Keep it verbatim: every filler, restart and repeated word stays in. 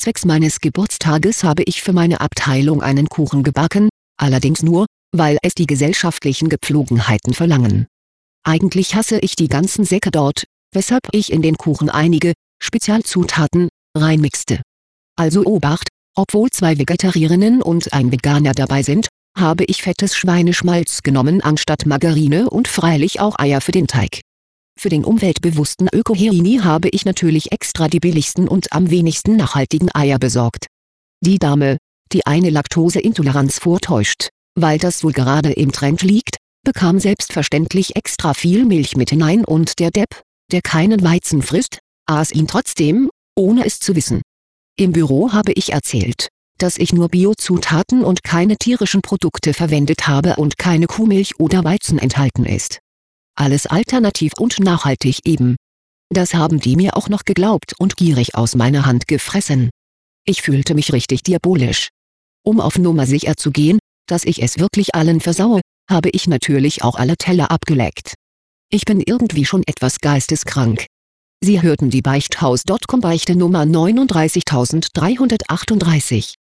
Zwecks meines Geburtstages habe ich für meine Abteilung einen Kuchen gebacken, allerdings nur, weil es die gesellschaftlichen Gepflogenheiten verlangen. Eigentlich hasse ich die ganzen Säcke dort, weshalb ich in den Kuchen einige Spezialzutaten reinmixte. Also Obacht, obwohl zwei Vegetarierinnen und ein Veganer dabei sind, habe ich fettes Schweineschmalz genommen anstatt Margarine und freilich auch Eier für den Teig. Für den umweltbewussten Öko-Heini habe ich natürlich extra die billigsten und am wenigsten nachhaltigen Eier besorgt. Die Dame, die eine Laktoseintoleranz vortäuscht, weil das wohl gerade im Trend liegt, bekam selbstverständlich extra viel Milch mit hinein und der Depp, der keinen Weizen frisst, aß ihn trotzdem, ohne es zu wissen. Im Büro habe ich erzählt, dass ich nur Biozutaten und keine tierischen Produkte verwendet habe und keine Kuhmilch oder Weizen enthalten ist. Alles alternativ und nachhaltig eben. Das haben die mir auch noch geglaubt und gierig aus meiner Hand gefressen. Ich fühlte mich richtig diabolisch. Um auf Nummer sicher zu gehen, dass ich es wirklich allen versaue, habe ich natürlich auch alle Teller abgeleckt. Ich bin irgendwie schon etwas geisteskrank. Sie hörten die Beichthaus Punkt com Beichte Nummer neununddreißigtausenddreihundertachtunddreißig.